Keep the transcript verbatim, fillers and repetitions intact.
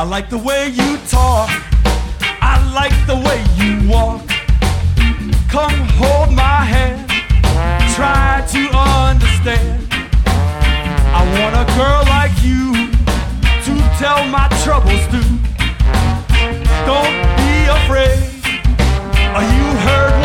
I like the way you talk. I like the way you walk. Come hold my hand. Try to understand. I want a girl like you to tell my troubles to.